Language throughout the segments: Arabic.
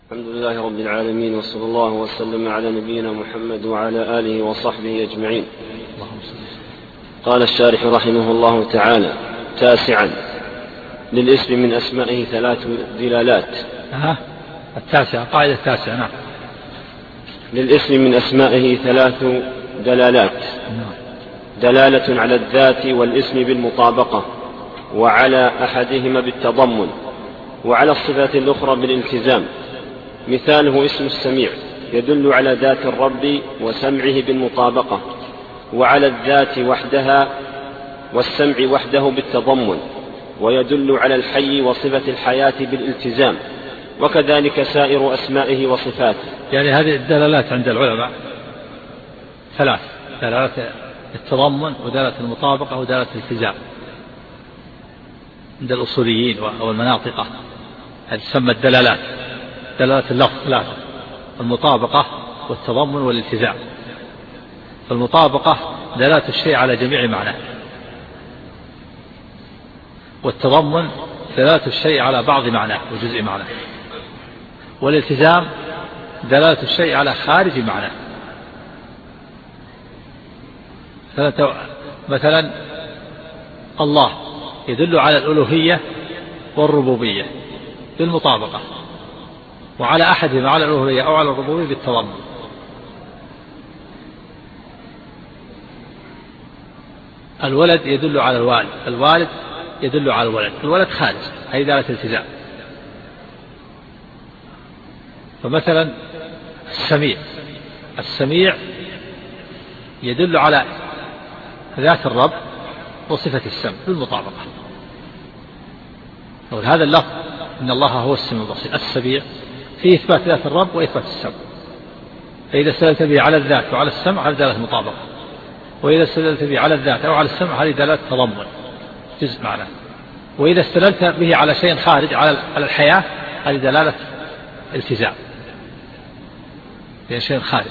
الحمد لله رب العالمين، وصلى الله وسلم على نبينا محمد وعلى آله وصحبه أجمعين. قال الشارح رحمه الله تعالى: تاسعا، للاسم من أسمائه 3 دلالات. التاسعة، قاعدة التاسعة. نعم. للاسم من أسمائه 3 دلالات. دلالة على الذات والاسم بالمطابقة، وعلى أحدهما بالتضمن، وعلى الصفات الأخرى بالالتزام. مثاله اسم السميع، يدل على ذات الرب وسمعه بالمطابقة، وعلى الذات وحدها والسمع وحده بالتضمن، ويدل على الحي وصفة الحياة بالالتزام، وكذلك سائر أسمائه وصفاته. يعني هذه الدلالات عند العلماء 3: دلالة التضمن، ودلالة المطابقة، ودلالة الالتزام. عند الأصوليين أو المناطقة هذه تسمى الدلالات. دلالة اللفظ 3: المطابقة والتضمن والالتزام. فالمطابقة دلالة الشيء على جميع معناه، والتضمن دلالة الشيء على بعض معناه وجزء معناه، والالتزام دلالة الشيء على خارج معناه. مثلا الله يدل على الألوهية والربوبية بالمطابقة، وعلى أحدهما، على الألوهية أو على الربوبية، بالتضمن. الولد يدل على الوالد، الوالد يدل على الولد، الولد خارج، هذه دلالة الالتزام. فمثلا السميع، السميع يدل على ذات الرب وصفة السمع بالمطابقة. هذا اللفظ إن الله هو السميع البصير، السميع، فيه إثبات ذات الرب وإثبات السمع. فإذا استدلت به على الذات وعلى السمع هذه دلالة المطابقة، وإذا استدلت به على الذات أو على السمع هذه دلالة تضمن، جزء معناه. وإذا استدلت به على شيء خارج، على الحياة، هذه دلالة التزام، هي شيء خارج.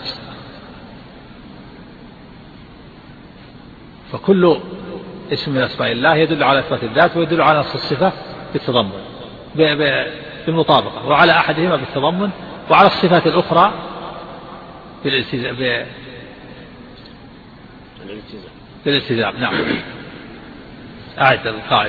فكل اسم من أسماء الله يدل على إثبات الذات ويدل على نص الصفة بالتضمن بالمطابقة، وعلى أحدهما بالتضمن، وعلى الصفات الأخرى بالالتزام. نعم. أعد القاعدة.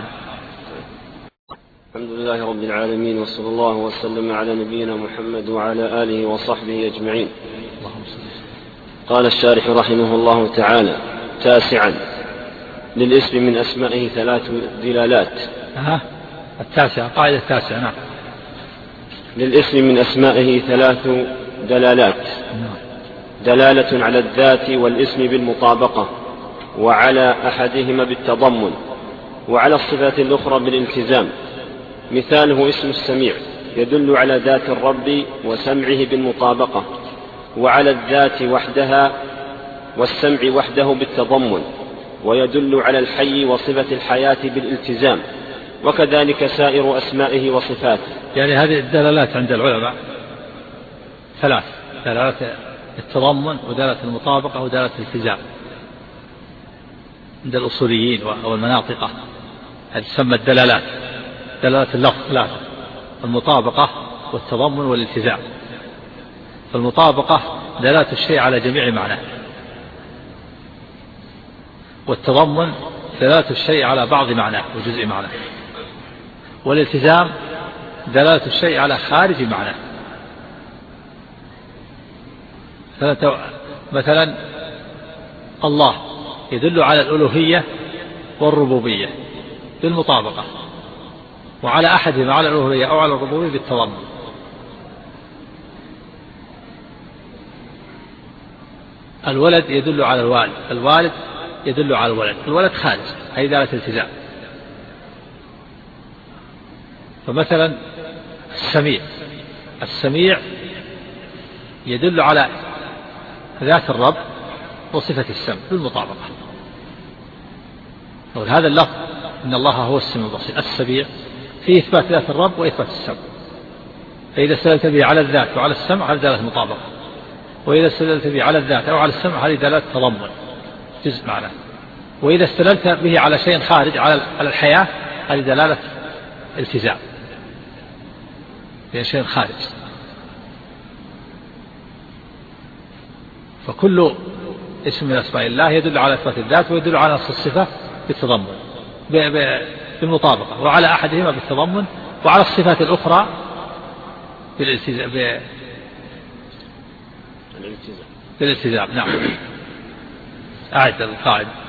الحمد لله رب العالمين، وصلى الله وسلم على نبينا محمد وعلى آله وصحبه أجمعين. قال الشارح رحمه الله تعالى: تاسعا، للاسم من أسمائه 3 دلالات. التاسعة، قاعدة التاسعة. نعم. للاسم من أسمائه 3 دلالات. دلالة على الذات والاسم بالمطابقة، وعلى أحدهما بالتضمن، وعلى الصفات الأخرى بالالتزام. مثاله اسم السميع، يدل على ذات الرب وسمعه بالمطابقة، وعلى الذات وحدها والسمع وحده بالتضمن، ويدل على الحي وصفة الحياة بالالتزام، وكذلك سائر أسمائه وصفاته. يعني هذه الدلالات عند العلماء 3: دلالة التضمن، ودلالة المطابقة، ودلالة الالتزام. عند الأصوليين أو المناطقة هذه تسمى الدلالات. دلالة اللفظ 3: المطابقة والتضمن والالتزام. فالمطابقة دلالة الشيء على جميع معناه، والتضمن دلالة الشيء على بعض معناه وجزء معناه، والالتزام دلالة الشيء على خارج معناه. مثلا الله يدل على الألوهية والربوبية بالمطابقة، وعلى أحدهما، على الألوهية أو على الربوبية، بالتضمن. الولد يدل على الوالد، الوالد يدل على الولد، الولد خارج، هذه دلالة الالتزام. فمثلا السميع، السميع يدل على ذات الرب وصفة السمع بالمطابقة. هذا اللفظ إن الله هو السميع البصير، السميع، فيه إثبات ذات الرب وإثبات السمع. فإذا استدلت به على الذات وعلى السمع هذه دلالة المطابقة، وإذا استدلت به على الذات أو على السمع هذه دلالة تضمن، جزء معناه. وإذا استدلت به على شيء خارج، على الحياة، هذه دلالة التزام، هي شيء خارج. فكل اسم من أسماء الله يدل على إثبات الذات ويدل على نص الصفة بالتضمن بالمطابقة، وعلى أحدهما بالتضمن، وعلى الصفات الأخرى بالالتزام. نعم. أعد القاعدة.